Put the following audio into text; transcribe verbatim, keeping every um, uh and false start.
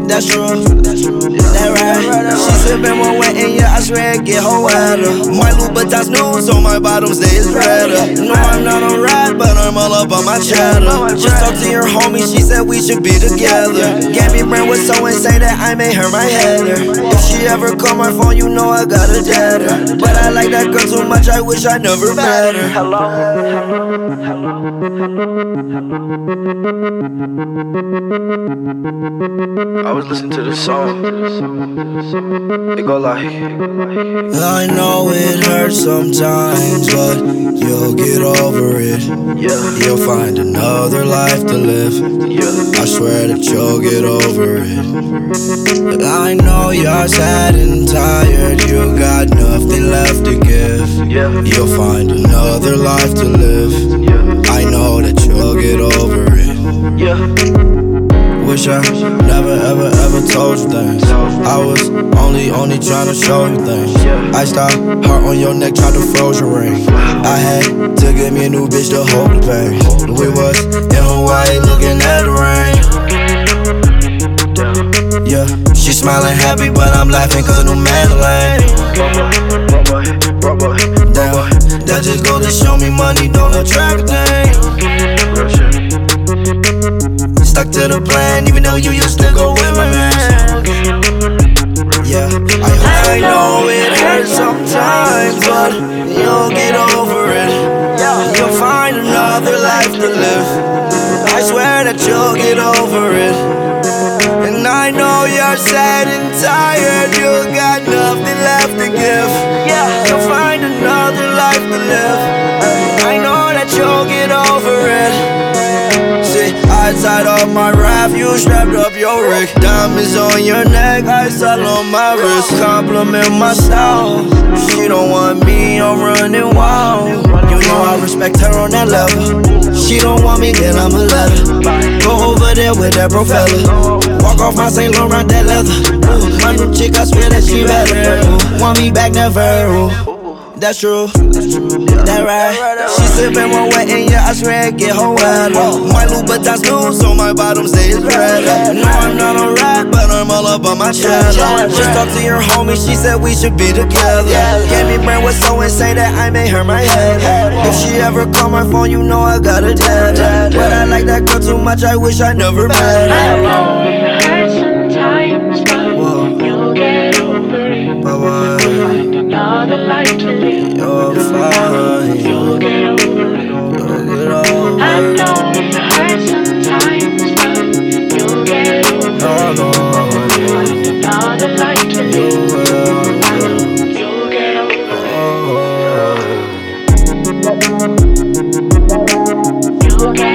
That's true, that right. She sippin' one wet and yeah, I swear it get her wetter. My Louboutins new, so my bottoms they is redder. No, I'm not a rat, but I'm all up on my cheddar. Just talked to your homie, she said we should be together. Gabby Brand was so insane that I made her my header. If she ever call my phone, you know I got a deader. But I like that girl too much, I wish I never met her. Hello, hello, I was listening to this song. It go like, I know it hurts sometimes, but you'll get over it. yeah, You'll find another life to live. yeah, I swear that you'll get over it. I know you're sad and tired, you got nothing left to give. yeah, You'll find another life to live. yeah, I know that you'll get over it. yeah. Wish I never ever ever told you things. I was only only trying to show you things. I stopped, heart on your neck, tried to froze your ring. I had to get me a new bitch to hold the pain. We was in Hawaii looking at the rain. Yeah, she smiling happy, but I'm laughing cause new Madeline. Damn, that just goes to show me money don't attract things. Stuck to the plan, even though you used to go with my man. Yeah, I, I know it hurts sometimes, but you'll get over it. You'll find another life to live. I swear that you'll get over it. And I know you're sad and tired, you got nothing left to give. You'll find another life to live. I know that you'll get over it. I tied up my raft, you strapped up your rig. Diamonds on your neck, ice all on my wrist. Compliment my style, she don't want me, I'm running wild. You know I respect her on that level. She don't want me, then I'ma let her go over there with that bro fella. Walk off my Saint Laurent, that leather. Ooh, my new chick, I swear that she better. Ooh, want me back, never. Ooh. That's true, that right. She sippin' one wet and yeah, I swear it get her wetter. My Louboutins new, so my bottoms they is redder. No, I'm not a rat, but I'm all up on my cheddar. Just talked to your homie, she said we should be together. Gabby Brand was so insane that I made her my header. If she ever call my phone, you know I got a deader. But I like that girl too much, I wish I never met her. I know it hurts sometimes, but you'll get over it. Bye-bye. Find another life to live. You're fine. You'll get over it. You'll get over I it. know it hurts sometimes, but you'll get over it. No, no, Find another life to you live. will. You'll get over it. Oh. You'll get